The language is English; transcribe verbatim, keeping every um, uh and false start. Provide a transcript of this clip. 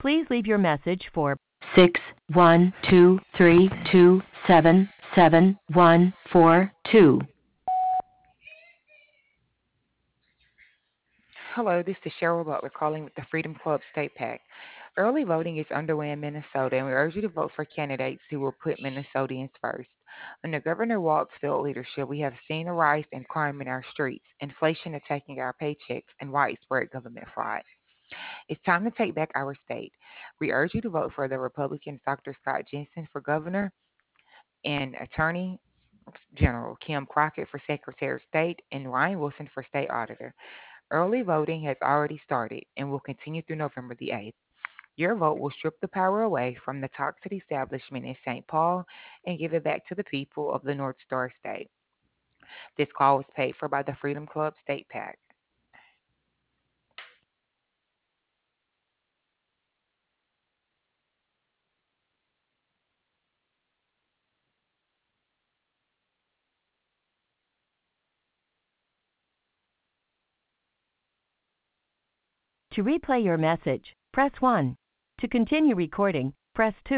Please leave your message for six one two three two seven seven one four two. Hello, this is Cheryl Butler calling with the Freedom Club State PAC. Early voting is underway in Minnesota, and we urge you to vote for candidates who will put Minnesotans first. Under Governor Walt's field leadership, we have seen a rise in crime in our streets, inflation attacking our paychecks, and widespread government fraud. It's time to take back our state. We urge you to vote for the Republicans Doctor Scott Jensen for governor and Attorney General Kim Crockett for Secretary of State and Ryan Wilson for State Auditor. Early voting has already started and will continue through November the eighth. Your vote will strip the power away from the toxic establishment in Saint Paul and give it back to the people of the North Star State. This call was paid for by the Freedom Club State PAC. To replay your message, press one. To continue recording, press two.